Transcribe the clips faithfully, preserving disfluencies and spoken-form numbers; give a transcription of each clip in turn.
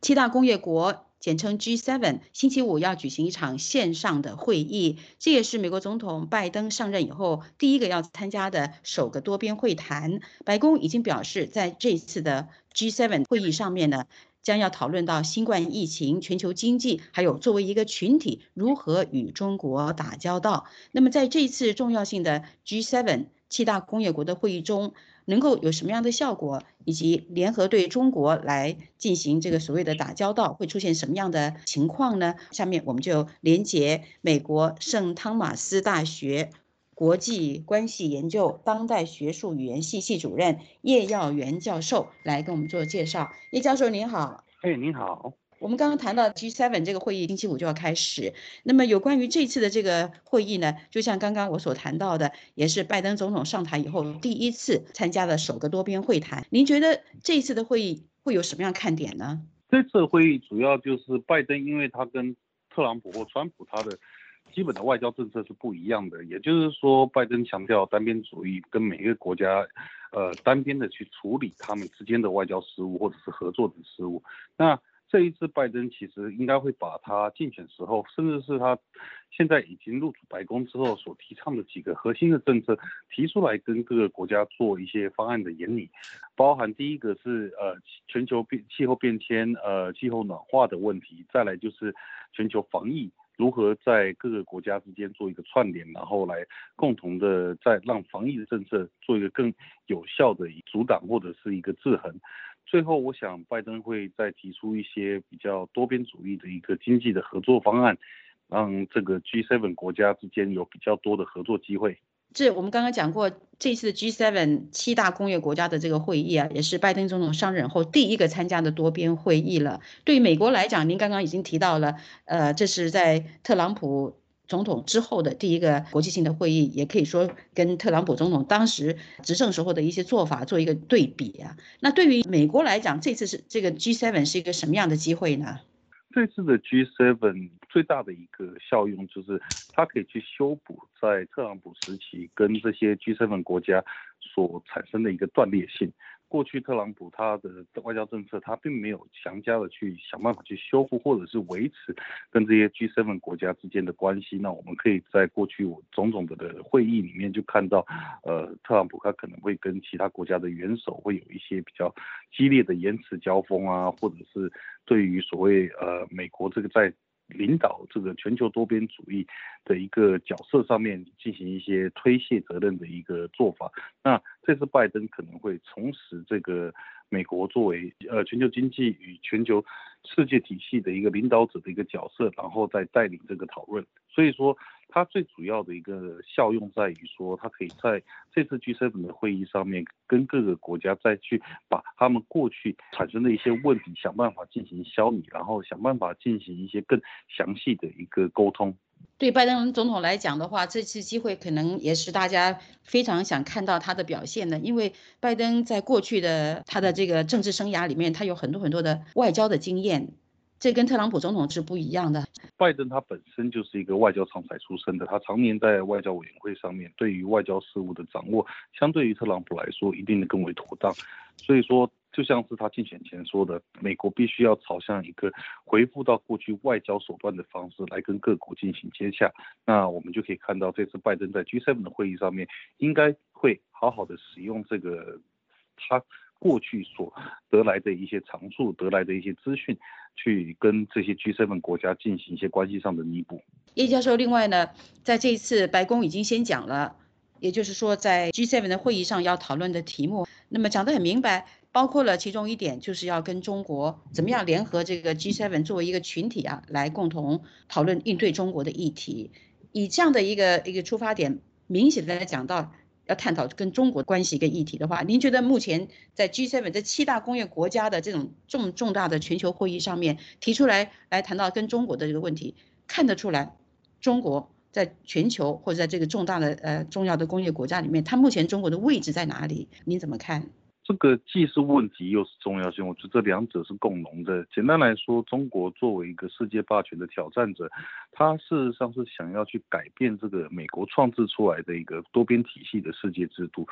七大工业国简称 G 七， 星期五要举行一场线上的会议，这也是美国总统拜登上任以后第一个要参加的首个多边会谈。白宫已经表示，在这次的 G 七 会议上面呢，将要讨论到新冠疫情、全球经济，还有作为一个群体如何与中国打交道。那么在这次重要性的 G 七 七大工业国的会议中，能够有什么样的效果，以及联合对中国来进行这个所谓的打交道，会出现什么样的情况呢？下面我们就连接美国圣汤马斯大学国际关系研究当代学术语言系系主任叶耀元教授来跟我们做介绍。叶教授您好。 哎，您好。 我们刚刚谈到 G 七 这个会议星期五就要开始，那么有关于这次的这个会议呢，就像刚刚我所谈到的，也是拜登总统上台以后第一次参加了首个多边会谈。您觉得这一次的会议会有什么样看点呢？ 这次会议主要就是拜登，因为他跟特朗普或川普他的基本的外交政策是不一样的，也就是说，拜登强调单边主义，跟每一个国家呃单边的去处理他们之间的外交事务或者是合作的事务。那这一次拜登其实应该会把他竞选时候，甚至是他现在已经入主白宫之后所提倡的几个核心的政策提出来，跟各个国家做一些方案的研拟，包含第一个是呃全球变气候变迁、呃气候暖化的问题，再来就是全球防疫如何在各个国家之间做一个串联，然后来共同的再让防疫的政策做一个更有效的阻挡或者是一个制衡。最后，我想拜登会再提出一些比较多边主义的一个经济的合作方案，让这个 G 七 国家之间有比较多的合作机会。 这我们刚刚讲过，这次 G 七 七大工业国家的这个会议啊，也是拜登总统上任后第一个参加的多边会议了。对于美国来讲，您刚刚已经提到了，呃，这是在特朗普总统之后的第一个国际性的会议，也可以说跟特朗普总统当时执政时候的一些做法做一个对比啊。那对于美国来讲，这次是这个 G 七 是一个什么样的机会呢？ 这次的 G 七 最大的一个效用就是它可以去修补在特朗普时期跟这些 G 七 国家所产生的一个断裂性。过去特朗普他的外交政策，他并没有强加的去想办法去修复或者是维持跟这些 G 七 国家之间的关系。那我们可以在过去种种的的会议里面就看到，呃，特朗普他可能会跟其他国家的元首会有一些比较激烈的言辞交锋啊，或者是对于所谓呃美国这个在领导这个全球多边主义的一个角色上面进行一些推卸责任的一个做法。那这次拜登可能会重拾这个美国作为呃全球经济与全球世界体系的一个领导者的一个角色，然后再带领这个讨论。所以说，它最主要的一个效用在于说，它可以在这次 G 七 的会议上面，跟各个国家再去把他们过去产生的一些问题想办法进行消弭，然后想办法进行一些更详细的一个沟通。 对拜登总统来讲的话，这次机会可能也是大家非常想看到他的表现的，因为拜登在过去的他的这个政治生涯里面，他有很多很多的外交的经验，这跟特朗普总统是不一样的。 拜登他本身就是一个外交常才出身的，他常年在外交委员会上面，对于外交事务的掌握，相对于特朗普来说，一定的更为妥当。所以说，就像是他竞选前说的，美国必须要朝向一个回复到过去外交手段的方式来跟各国进行接洽。那我们就可以看到，这次拜登在 G 七 的会议上面，应该会好好的使用这个他过去所得来的一些长处，得来的一些资讯，去跟这些 G 七 国家进行一些关系上的弥补。 叶教授，另外呢，在这一次白宫已经先讲了，也就是说在 G 七 的会议上要讨论的题目，那么讲得很明白，包括了其中一点就是要跟中国怎么样联合这个 G 七 作为一个群体啊，来共同讨论应对中国的议题。以这样的一个一个出发点，明显的来讲到要探讨跟中国关系跟议题的话，您觉得目前在 G 七 这七大工业国家的这种重重大的全球会议上面提出来来谈到跟中国的这个问题，看得出来中国在全球或者在这个重大的呃重要的工业国家里面，它目前中国的位置在哪里？您怎么看？ 这个既是问题又是重要性，我觉得这两者是共荣的。简单来说，中国作为一个世界霸权的挑战者，它事实上是想要去改变这个美国创制出来的一个多边体系的世界制度。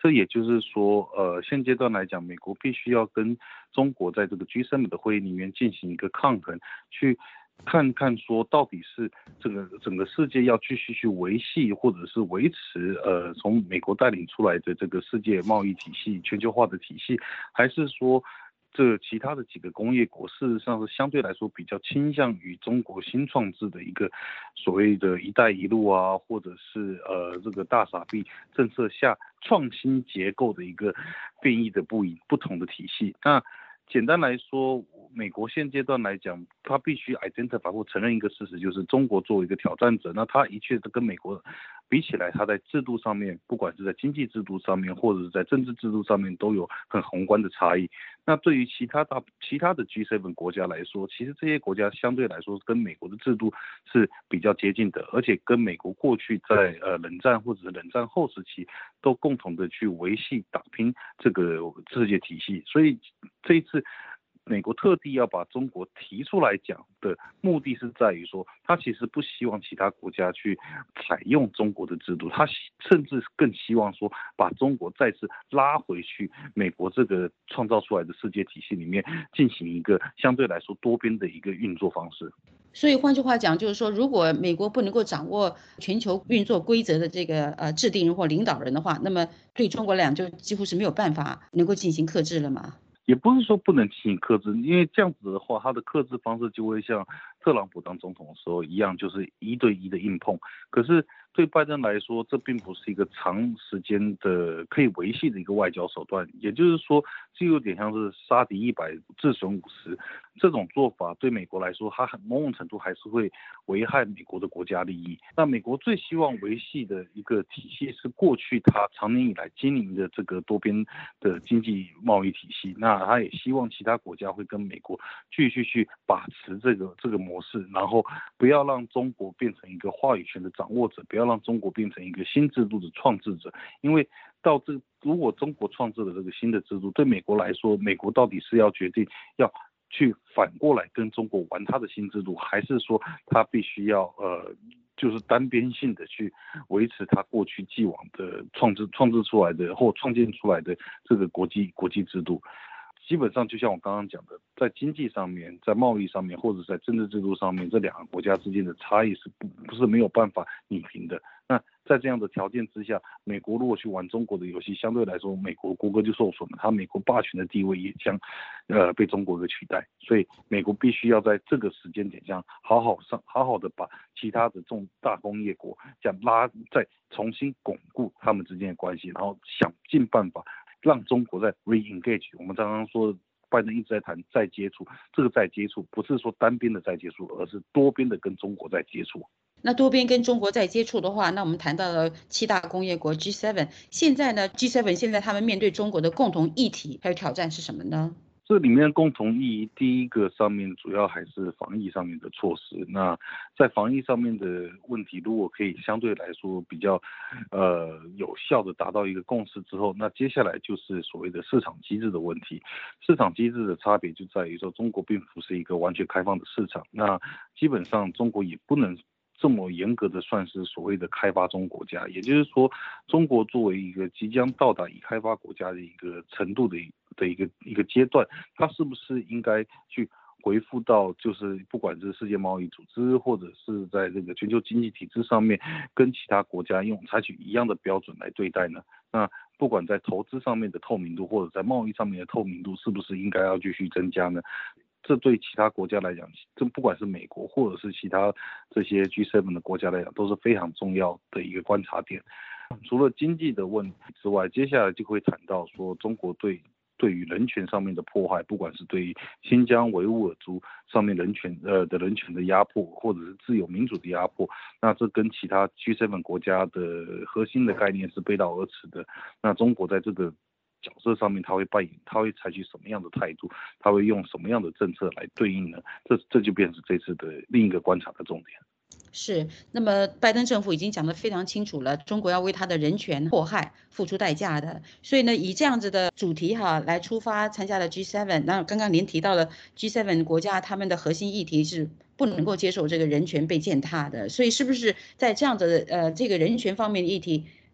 这也就是说，呃，现阶段来讲，美国必须要跟中国在这个 G 七 的会议里面进行一个抗衡，去看看说到底是这个整个世界要继续去维系或者是维持呃从美国带领出来的这个世界贸易体系、全球化的体系，还是说这其他的几个工业国事实上是相对来说比较倾向于中国新创制的一个所谓的一带一路啊，或者是呃这个大傻逼政策下创新结构的一个变异的不一不同的体系。那简单来说，美国现阶段来讲，它必须 identify 或承认一个事实，就是中国作为一个挑战者，那它一切跟美国比起来，它在制度上面，不管是在经济制度上面，或者是在政治制度上面，都有很宏观的差异。那对于其他大其他的 G 七 国家来说，其实这些国家相对来说跟美国的制度是比较接近的，而且跟美国过去在呃冷战或者是冷战后时期都共同的去维系打拼这个世界体系，所以这一次美国特地要把中国提出来讲的目的是在于说，他其实不希望其他国家去采用中国的制度，他甚至更希望说把中国再次拉回去美国这个创造出来的世界体系里面，进行一个相对来说多边的一个运作方式。 所以换句话讲，就是说，如果美国不能够掌握全球运作规则的这个呃制定人或领导人的话，那么对中国来讲就几乎是没有办法能够进行克制了嘛。 也不是说不能进行克制，因为这样子的话，他的克制方式就会像特朗普当总统的时候一样，就是一对一的硬碰。可是对拜登来说，这并不是一个长时间的可以维系的一个外交手段，也就是说，这有点像是杀敌一百自损五十这种做法，对美国来说，它某种程度还是会危害美国的国家利益。那美国最希望维系的一个体系是过去它长年以来经营的这个多边的经济贸易体系，那他也希望其他国家会跟美国继续去把持这个这个模式，然后不要让中国变成一个话语权的掌握者，不要让中国变成一个新制度的创制者。因为到这如果中国创制了这个新的制度，对美国来说，美国到底是要决定要去反过来跟中国玩他的新制度，还是说他必须要呃就是单边性的去维持他过去既往的创制创制出来的或创建出来的这个国际国际制度？基本上就像我刚刚讲的，在经济上面、在贸易上面，或者在政治制度上面，这两个国家之间的差异是不不是没有办法拟平的。那在这样的条件之下，美国如果去玩中国的游戏，相对来说，美国国歌就受损了，它美国霸权的地位也将呃被中国给取代。所以，美国必须要在这个时间点上好好上好好的把其他的重大工业国这样拉再重新巩固他们之间的关系，然后想尽办法让中国在 re-engage。我们刚刚说，拜登一直在谈再接触，这个再接触不是说单边的再接触，而是多边的跟中国在接触。 那多边跟中国在接触的话，那我们谈到了七大工业国 G 七， 现在呢 G 七 现在他们面对中国的共同议题还有挑战是什么呢？ 这里面共同意义，第一个上面主要还是防疫上面的措施。那在防疫上面的问题，如果可以相对来说比较，呃，有效的达到一个共识之后，那接下来就是所谓的市场机制的问题。市场机制的差别就在于说，中国并不是一个完全开放的市场，那基本上中国也不能这么严格的算是所谓的开发中国家，也就是说，中国作为一个即将到达已开发国家的一个程度的的一个一个阶段，它是不是应该去回复到就是不管是世界贸易组织或者是在这个全球经济体制上面，跟其他国家用采取一样的标准来对待呢？那不管在投资上面的透明度或者在贸易上面的透明度，是不是应该要继续增加呢？这对其他国家来讲，这不管是美国或者是其他这些 G 七 的国家来讲，都是非常重要的一个观察点。除了经济的问题之外，接下来就会谈到说中国对对于人权上面的迫害，不管是对于新疆维吾尔族上面人权呃的人权的压迫，或者是自由民主的压迫，那这跟其他 G 七 国家的核心的概念是背道而驰的。那中国在这个角色上面，他会扮演，他会采取什么样的态度？他会用什么样的政策来对应呢？这这就变成这次的另一个观察的重点。 是，那么拜登政府已经讲得非常清楚了，中国要为他的人权迫害付出代价的。所以呢，以这样子的主题哈来出发参加了 G 七， 那刚刚您提到了 G 七 国家他们的核心议题是不能够接受这个人权被践踏的，所以是不是在这样子的呃这个人权方面的议题，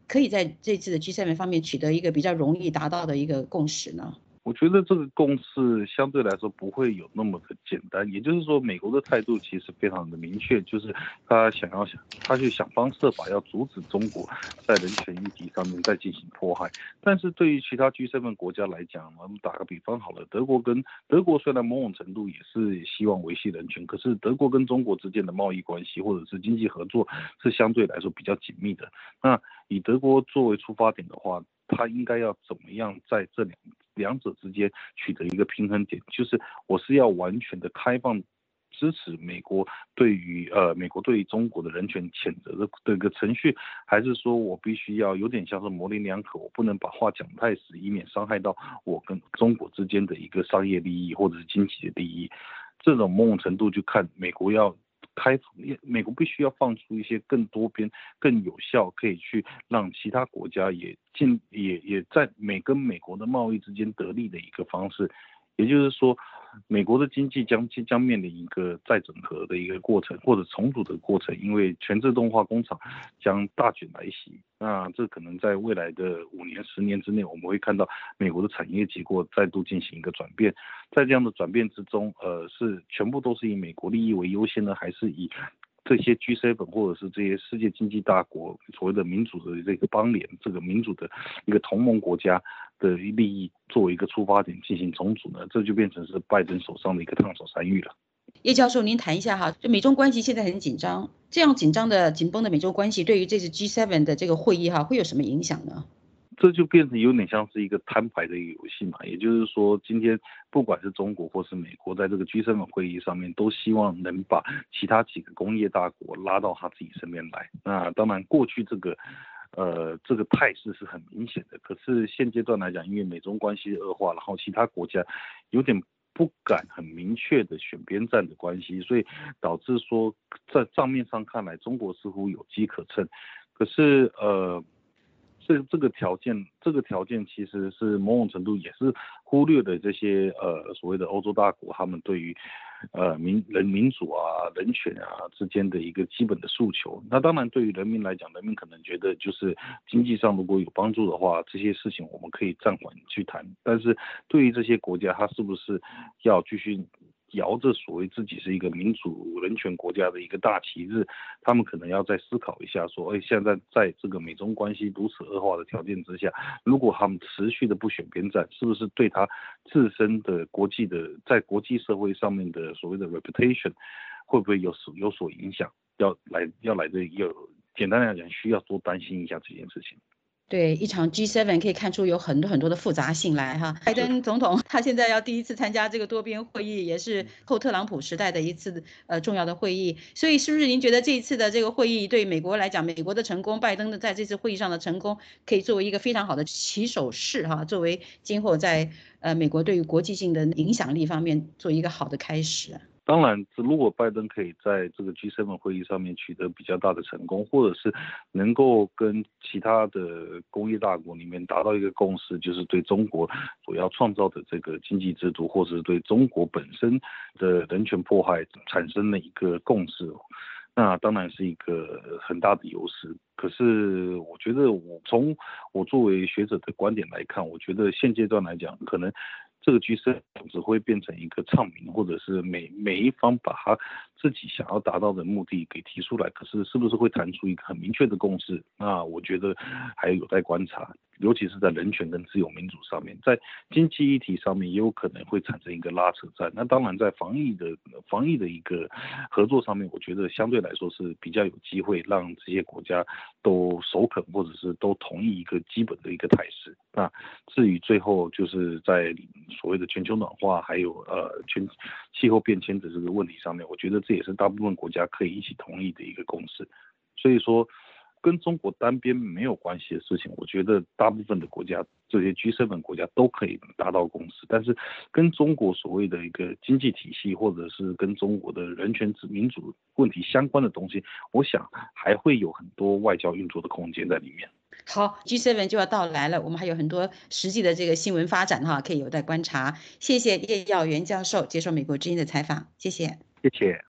可以在这次的 G 七 方面取得一个比较容易达到的一个共识呢？ 我觉得这个共识相对来说不会有那么的简单，也就是说，美国的态度其实非常的明确，就是他想要想，他就想方设法要阻止中国在人权议题上面再进行迫害。但是对于其他 G 七 国家来讲，我们打个比方好了，德国跟德国虽然某种程度也是希望维系人权，可是德国跟中国之间的贸易关系或者是经济合作是相对来说比较紧密的。那以德国作为出发点的话，他应该要怎么样在这两两者之间取得一个平衡点，就是我是要完全的开放支持美国对于呃美国对于中国的人权谴责的这个程序，还是说我必须要有点像是模棱两可，我不能把话讲太死，以免伤害到我跟中国之间的一个商业利益或者是经济的利益。这种某种程度就看美国要开放，美国必须要放出一些更多边、更有效，可以去让其他国家也进也也在美跟美国的贸易之间得利的一个方式。也就是说，美国的经济将即将面临一个再整合的一个过程，或者重组的过程，因为全自动化工厂将大举来袭。那这可能在未来的五年、十年之内，我们会看到美国的产业结构再度进行一个转变。在这样的转变之中，呃，是全部都是以美国利益为优先呢，还是以这些 G 七 或者是这些世界经济大国所谓的民主的这个邦联，这个民主的一个同盟国家的利益作为一个出发点进行重组呢？这就变成是拜登手上的一个烫手山芋了。 叶教授，您谈一下哈，就美中关系现在很紧张，这样紧张的、紧绷的美中关系，对于这次 G 七 的这个会议哈，会有什么影响呢？ 这就变成有点像是一个摊牌的一个游戏嘛，也就是说，今天不管是中国或是美国，在这个 G 七 会议上面，都希望能把其他几个工业大国拉到他自己身边来。那当然，过去这个。呃，这个态势是很明显的。可是现阶段来讲，因为美中关系恶化，然后其他国家有点不敢很明确的选边站的关系，所以导致说在账面上看来，中国似乎有机可乘。可是呃。这这个条件，这个条件其实是某种程度也是忽略了这些呃所谓的欧洲大国他们对于呃民人民主啊、人权啊之间的一个基本的诉求。那当然，对于人民来讲，人民可能觉得就是经济上如果有帮助的话，这些事情我们可以暂缓去谈。但是对于这些国家，它是不是要继续摇着所谓自己是一个民主人权国家的一个大旗帜，他们可能要再思考一下，说，哎，现在在这个美中关系如此恶化的条件之下，如果他们持续的不选边站，是不是对他自身的国际的在国际社会上面的所谓的 reputation 会不会有所有所影响？要来要来的有，简单来讲，需要多担心一下这件事情。 对，一场 G 七 可以看出有很多很多的复杂性来哈。拜登总统他现在要第一次参加这个多边会议，也是后特朗普时代的一次呃重要的会议。所以是不是您觉得这一次的这个会议对美国来讲，美国的成功，拜登的在这次会议上的成功，可以作为一个非常好的起手式哈，作为今后在呃美国对于国际性的影响力方面做一个好的开始。 当然，如果拜登可以在这个 G 七 会议上面取得比较大的成功，或者是能够跟其他的工业大国里面达到一个共识，就是对中国所要创造的这个经济制度，或者是对中国本身的人权迫害产生了一个共识，那当然是一个很大的优势。可是我觉得，我从我作为学者的观点来看，我觉得现阶段来讲，可能这个 G 七 只会变成一个唱名，或者是每每一方把他自己想要达到的目的给提出来，可是是不是会谈出一个很明确的共识？那我觉得还有待观察，尤其是在人权跟自由民主上面，在经济议题上面也有可能会产生一个拉扯战。那当然，在防疫的防疫的一个合作上面，我觉得相对来说是比较有机会让这些国家都首肯，或者是都同意一个基本的一个态势。那至于最后就是在所谓的全球暖化，还有呃全气候变迁的这个问题上面，我觉得这也是大部分国家可以一起同意的一个共识。所以说，跟中国单边没有关系的事情，我觉得大部分的国家，这些 G 七 国家都可以达到共识。但是跟中国所谓的一个经济体系，或者是跟中国的人权民主问题相关的东西，我想还会有很多外交运作的空间在里面。 好 ，G 七 就要到来了，我们还有很多实际的这个新闻发展哈，可以有待观察。谢谢叶耀元教授接受美国之音的采访，谢谢。 谢谢。